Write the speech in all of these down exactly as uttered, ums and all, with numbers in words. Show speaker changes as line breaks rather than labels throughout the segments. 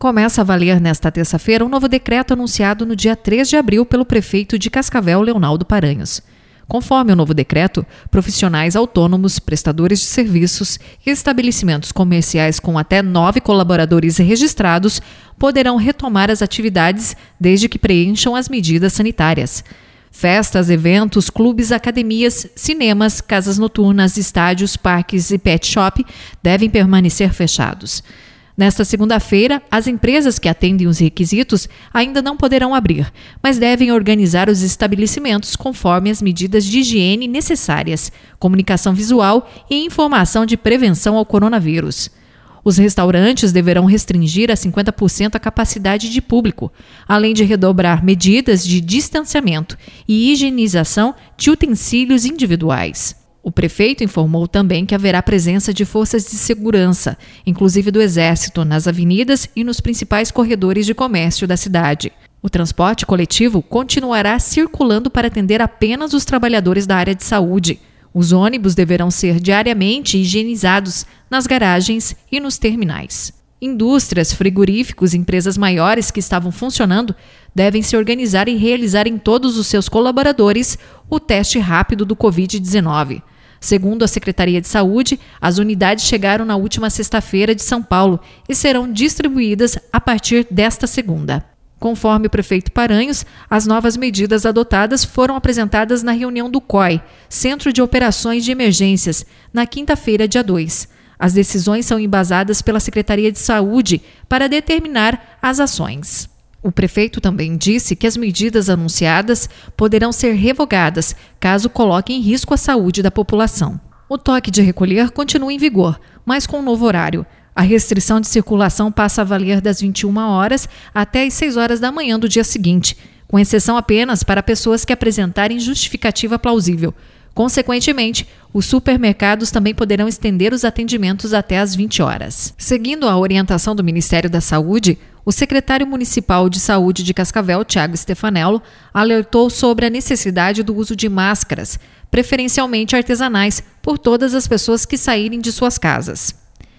Começa a valer nesta terça-feira um novo decreto anunciado no dia três de abril pelo prefeito de Cascavel, Leonaldo Paranhos. Conforme o novo decreto, profissionais autônomos, prestadores de serviços e estabelecimentos comerciais com até nove colaboradores registrados poderão retomar as atividades desde que preencham as medidas sanitárias. Festas, eventos, clubes, academias, cinemas, casas noturnas, estádios, parques e pet shop devem permanecer fechados. Nesta segunda-feira, as empresas que atendem os requisitos ainda não poderão abrir, mas devem organizar os estabelecimentos conforme as medidas de higiene necessárias, comunicação visual e informação de prevenção ao coronavírus. Os restaurantes deverão restringir a cinquenta por cento a capacidade de público, além de redobrar medidas de distanciamento e higienização de utensílios individuais. O prefeito informou também que haverá presença de forças de segurança, inclusive do Exército, nas avenidas e nos principais corredores de comércio da cidade. O transporte coletivo continuará circulando para atender apenas os trabalhadores da área de saúde. Os ônibus deverão ser diariamente higienizados nas garagens e nos terminais. Indústrias, frigoríficos e empresas maiores que estavam funcionando devem se organizar e realizar em todos os seus colaboradores o teste rápido do covid dezenove. Segundo a Secretaria de Saúde, as unidades chegaram na última sexta-feira de São Paulo e serão distribuídas a partir desta segunda. Conforme o prefeito Paranhos, as novas medidas adotadas foram apresentadas na reunião do C O I, Centro de Operações de Emergências, na quinta-feira, dia dois. As decisões são embasadas pela Secretaria de Saúde para determinar as ações. O prefeito também disse que as medidas anunciadas poderão ser revogadas caso coloquem em risco a saúde da população. O toque de recolher continua em vigor, mas com um novo horário. A restrição de circulação passa a valer das vinte e uma horas até as seis horas da manhã do dia seguinte, com exceção apenas para pessoas que apresentarem justificativa plausível. Consequentemente, os supermercados também poderão estender os atendimentos até às vinte horas. Seguindo a orientação do Ministério da Saúde, o secretário municipal de saúde de Cascavel, Tiago Stefanello, alertou sobre a necessidade do uso de máscaras, preferencialmente artesanais, por todas as pessoas que saírem de suas casas.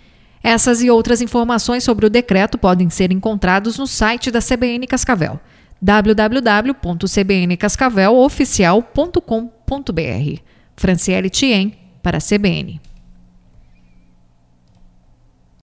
Essas e outras informações sobre o decreto podem ser encontrados no site da C B N Cascavel, w w w ponto c b n cascavel oficial ponto com ponto b r. Franciele Thien, para a C B N.